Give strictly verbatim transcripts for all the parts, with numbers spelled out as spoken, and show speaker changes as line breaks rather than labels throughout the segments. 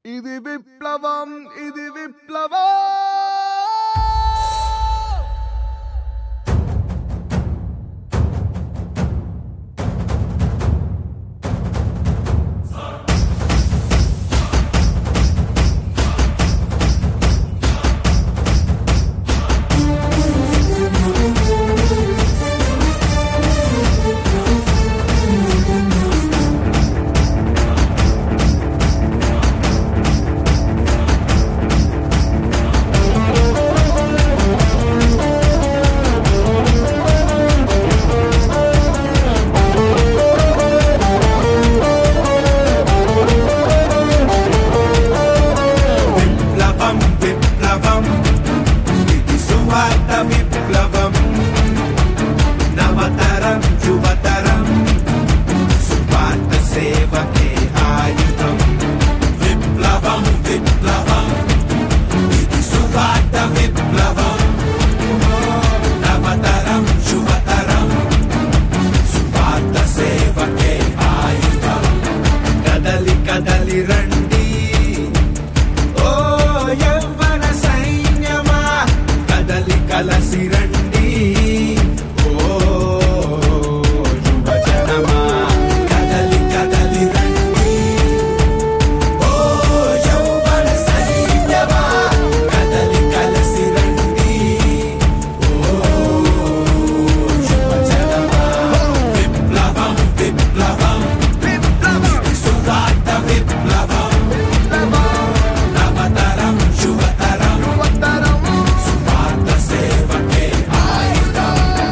ఇది విప్లవం ఇది విప్లవం
విప్లవం నవతరం యువతరం సువార్త సేవకే ఆయుధం విప్లవం విప్లవం ఇది సువార్త విప్లవం నవతరం యువతరం సువార్త సేవకే ఆయుధం కదలి కదలి రండి ఓ యవ్వన సైన్యమా కదలి కలసి రండి ఓ యువజనమా కదలి కదలి రండి ఓ యవ్వన సైన్యమా కదలి కలసి రండి ఓ యువజనమా విప్లవం విప్లవం ఇది సువార్త విప్లవం నవతరం యువతరం సువార్త సేవకే ఆయుధం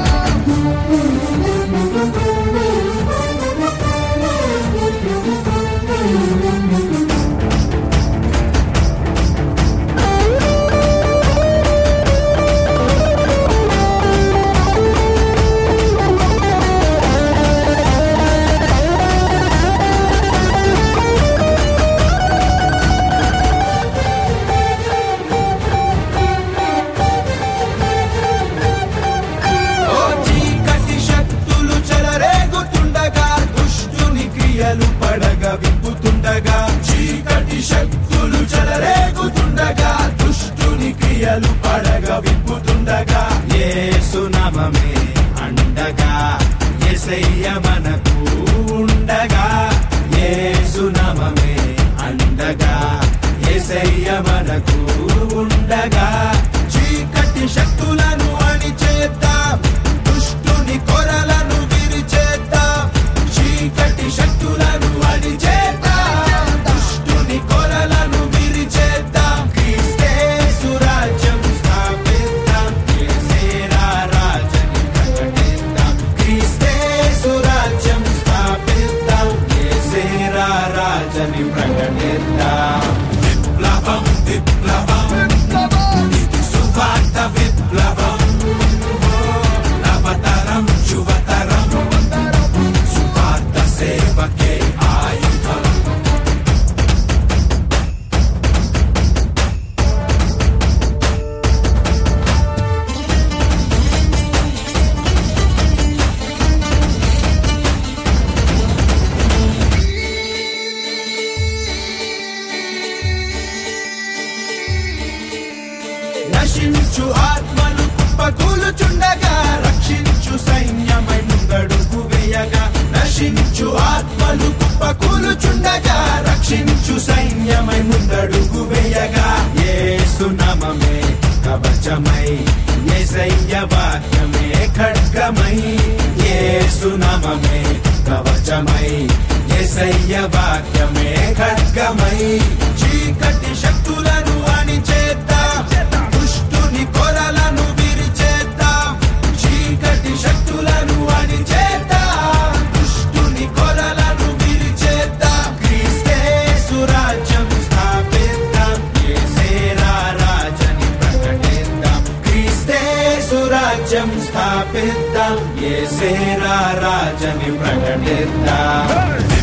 ఓ చీకటి శక్తులు చెలరేగుతుండగా దుష్టుని క్రియలు పడగ విప్పుతుండగా చీకటి శక్తులు చెలరేగుతుండగా దుష్టుని క్రియలు పడగ విప్పుతుండగా యేసు నామమే అండగా యేసయ్య మనకు ఉండగా యేసు నామమే అండగా యేసయ్య మనకు ఉండగా చీకటి శక్తులను అణిచేద్దాం దుష్టుని కొరలను విరిచేద్దాం చీకటి శక్తులను అణిచేద్దాం దుష్టుని కొరలను విరిచేద్దాం క్రీస్తు రాజ్యం స్థాపిద్దాం యేసేరా రాజని ప్రకటిద్దాం క్రీస్తు రాజ్యం స్థాపిద్దాం యేసేరా రాజని ప్రకటిద్దాం విప్లవం విప్లవం ఇది సువార్త విప్లవం నవతరం యువతరం సువార్త సేవకే ఆయుధం నశించు ఆత్మలు కుప్పకూలుచుండగా రక్షించు సైన్యమై ముందడుగు వేయగా నశించు ఆత్మలు కుప్పకూలుచుండగా రక్షించు సైన్యమై ముందడుగు వేయగా యేసు నామమే కవచమై యేసయ్య వాక్యమే ఖడ్గమై యేసు నామమే కవచమై యేసయ్య వాక్యమే ఖడ్గమై చీకటి శక్తులను అణిచేద్దాం దుష్టుని కొరలను విరిచేద్దాం చీకటి శక్తులను అణిచేద్దాం దుష్టుని కొరలను విరిచేద్దాం క్రీస్తు రాజ్యం స్థాపిద్దాం యేసేరా రాజని ప్రకటిద్దాం క్రీస్తు రాజ్యం స్థాపిద్దాం యేసేరా రాజని ప్రకటిద్దాం